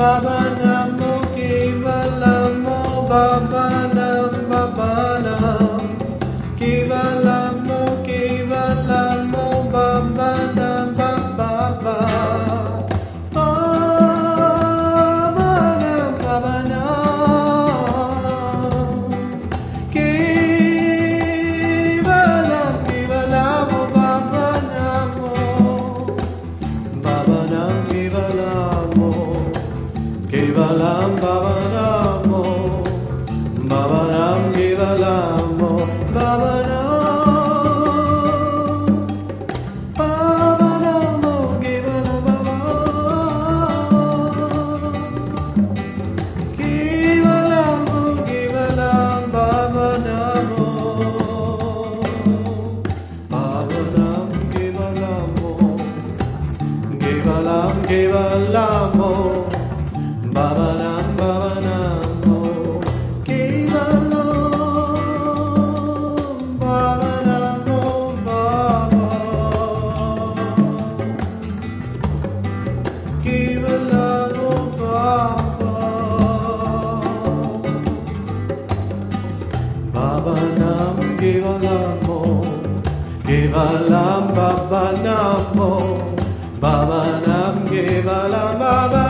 Baba Namo Kevalamo Baba Nam Baba Nam Kevalamo Kevalamo Baba Nam Baba Baba Nam Baba Nam Kevalam Kevalamo Baba Namo Baba Nam Kevalamo Kevalam Baba Namo Baba Nam Kevalamo Baba Nam Baba Namo Kevalam Baba Kevalam Baba Namo Baba Nam Kevalamo Kevalam Kevalamo Baba Nam Baba Namo Kevalam Baba Namo Baba Kevalamo Baba Baba Nam Kevalamo Kevalam Baba Namo Baba Nam Kevalam Baba